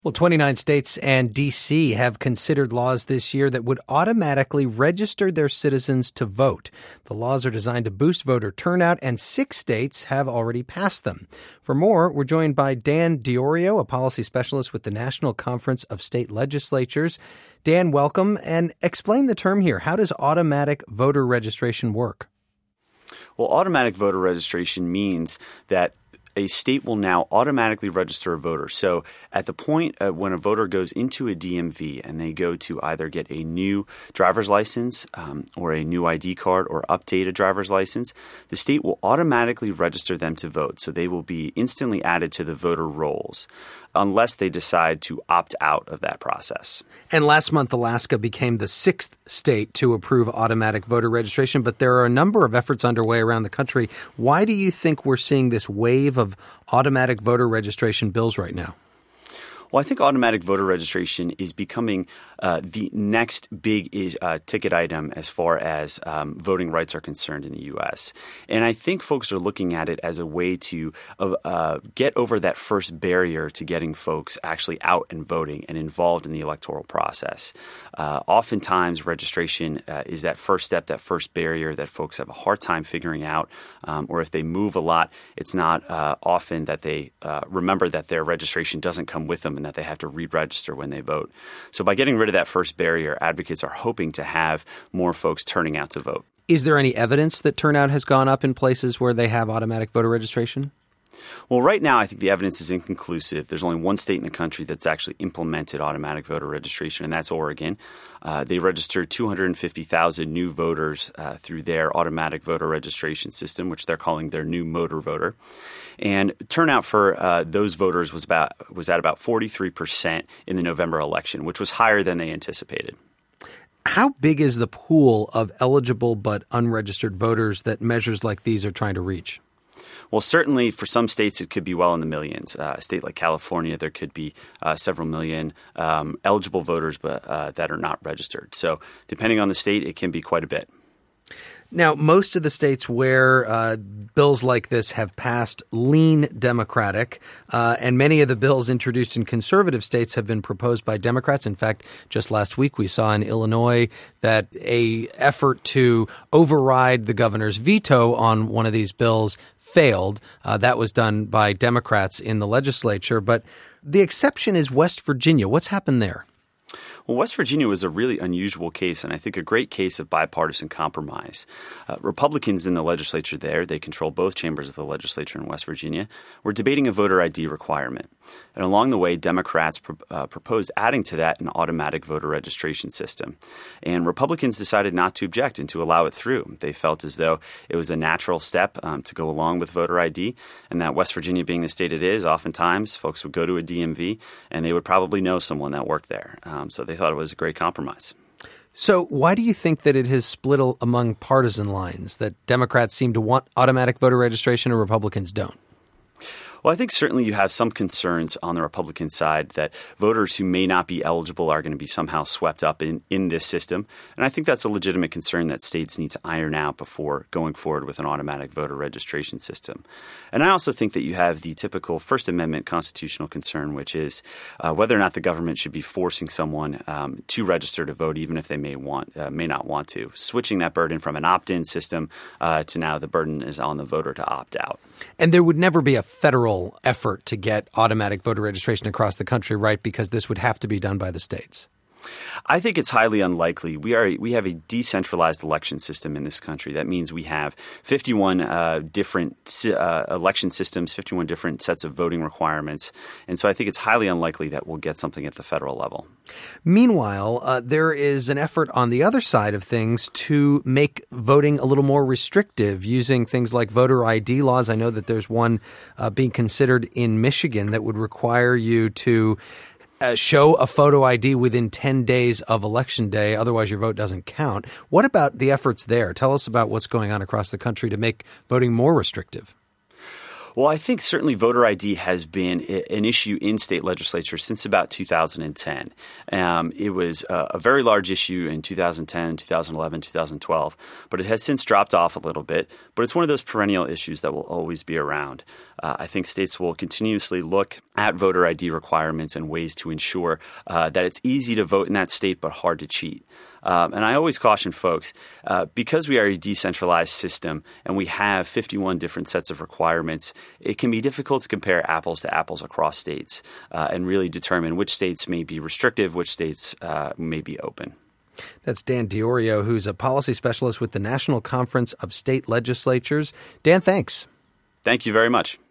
Well, 29 states and D.C. have considered laws this year that would automatically register their citizens to vote. The laws are designed to boost voter turnout, and 6 states have already passed them. For more, we're joined by Dan Diorio, a policy specialist with the National Conference of State Legislatures. Dan, welcome, and explain the term here. How does automatic voter registration work? Well, automatic voter registration means that a state will now automatically register a voter. So at the point when a voter goes into a DMV and they go to either get a new driver's license or a new ID card or update a driver's license, the state will automatically register them to vote. So they will be instantly added to the voter rolls unless they decide to opt out of that process. And last month, Alaska became the 6th state to approve automatic voter registration, but there are a number of efforts underway around the country. Why do you think we're seeing this wave of automatic voter registration bills right now? Well, I think automatic voter registration is becoming the next big ticket item as far as voting rights are concerned in the U.S. And I think folks are looking at it as a way to get over that first barrier to getting folks actually out and voting and involved in the electoral process. Oftentimes, registration is that first step, that first barrier that folks have a hard time figuring out. Or if they move a lot, it's not often that they remember that their registration doesn't come with them and that they have to re-register when they vote. So by getting rid of that first barrier, advocates are hoping to have more folks turning out to vote. Is there any evidence that turnout has gone up in places where they have automatic voter registration? Well, right now, I think the evidence is inconclusive. There's only one state in the country that's actually implemented automatic voter registration, and that's Oregon. They registered 250,000 new voters through their automatic voter registration system, which they're calling their new motor voter. And turnout for those voters was at about 43% in the November election, which was higher than they anticipated. How big is the pool of eligible but unregistered voters that measures like these are trying to reach? Well, certainly for some states, it could be well in the millions. A state like California, there could be several million eligible voters but that are not registered. So depending on the state, it can be quite a bit. Now, most of the states where bills like this have passed lean Democratic, and many of the bills introduced in conservative states have been proposed by Democrats. In fact, just last week we saw in Illinois that a effort to override the governor's veto on one of these bills failed. That was done by Democrats in the legislature. But the exception is West Virginia. What's happened there? Well, West Virginia was a really unusual case, and I think a great case of bipartisan compromise. Republicans in the legislature there, they control both chambers of the legislature in West Virginia, were debating a voter ID requirement. And along the way, Democrats proposed adding to that an automatic voter registration system. And Republicans decided not to object and to allow it through. They felt as though it was a natural step to go along with voter ID, and that West Virginia being the state it is, oftentimes folks would go to a DMV and they would probably know someone that worked there. So they thought it was a great compromise. So why do you think that it has split among partisan lines, that Democrats seem to want automatic voter registration and Republicans don't? Well, I think certainly you have some concerns on the Republican side that voters who may not be eligible are going to be somehow swept up in this system. And I think that's a legitimate concern that states need to iron out before going forward with an automatic voter registration system. And I also think that you have the typical First Amendment constitutional concern, which is whether or not the government should be forcing someone to register to vote, even if they may not want to. Switching that burden from an opt-in system to now the burden is on the voter to opt out. And there would never be a federal effort to get automatic voter registration across the country, right? Because this would have to be done by the states. I think it's highly unlikely. We have a decentralized election system in this country. That means we have 51 different election systems, 51 different sets of voting requirements. And so I think it's highly unlikely that we'll get something at the federal level. Meanwhile, there is an effort on the other side of things to make voting a little more restrictive using things like voter ID laws. I know that there's one being considered in Michigan that would require you to show a photo ID within 10 days of Election Day. Otherwise, your vote doesn't count. What about the efforts there? Tell us about what's going on across the country to make voting more restrictive. Well, I think certainly voter ID has been an issue in state legislatures since about 2010. It was a very large issue in 2010, 2011, 2012, but it has since dropped off a little bit. But it's one of those perennial issues that will always be around. I think states will continuously look at voter ID requirements and ways to ensure that it's easy to vote in that state but hard to cheat. And I always caution folks, because we are a decentralized system and we have 51 different sets of requirements, it can be difficult to compare apples to apples across states and really determine which states may be restrictive, which states may be open. That's Dan Diorio, who's a policy specialist with the National Conference of State Legislatures. Dan, thanks. Thank you very much.